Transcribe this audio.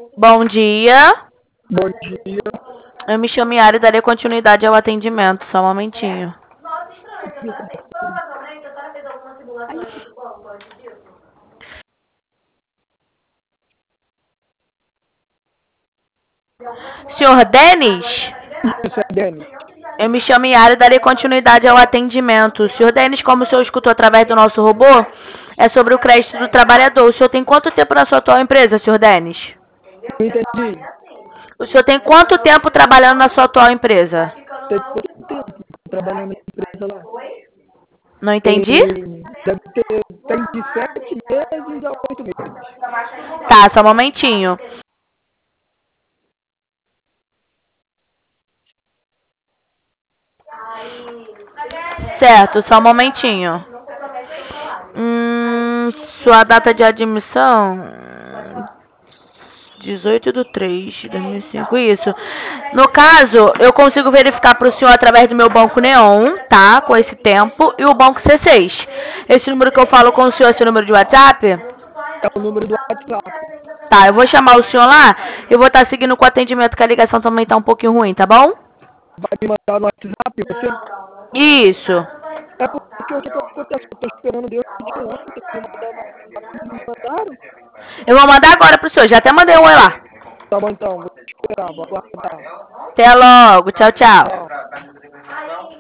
Bom dia. Bom dia. Eu me chamo Yara e darei continuidade ao atendimento. Só um momentinho. Provavelmente a senhora fez alguma simulação em outro banco antes disso? Senhor Denis? Isso é Denis. Eu me chamo Yara e darei continuidade ao atendimento. Senhor Denis, como o senhor escutou através do nosso robô, é sobre o crédito do trabalhador. O senhor tem quanto tempo na sua atual empresa, senhor Denis? Não entendi. O senhor tem quanto tempo trabalhando na sua atual empresa? Tem quanto tempo trabalhando na empresa lá? Não Tem, entendi? tem de 7 meses a 8 meses. Tá, só um momentinho. Certo, só um momentinho. Sua data de admissão... 18/3/2005, isso. No caso, eu consigo verificar para o senhor através do meu banco Neon, tá? Com esse tempo, e o banco C6. Esse número que eu falo com o senhor, esse número de WhatsApp? É o número do WhatsApp. Tá, eu vou chamar o senhor lá, eu vou estar seguindo com o atendimento, que a ligação também tá um pouquinho ruim, tá bom? Vai me mandar no WhatsApp, você? Isso. É porque o que acontece? Eu tô esperando Deus de ontem me mandar no WhatsApp, não me mandaram. Eu vou mandar agora pro senhor, já até mandei um oi lá. Tá bom então, vou esperar, vou aguardar. Até logo, tchau, tchau. Tchau.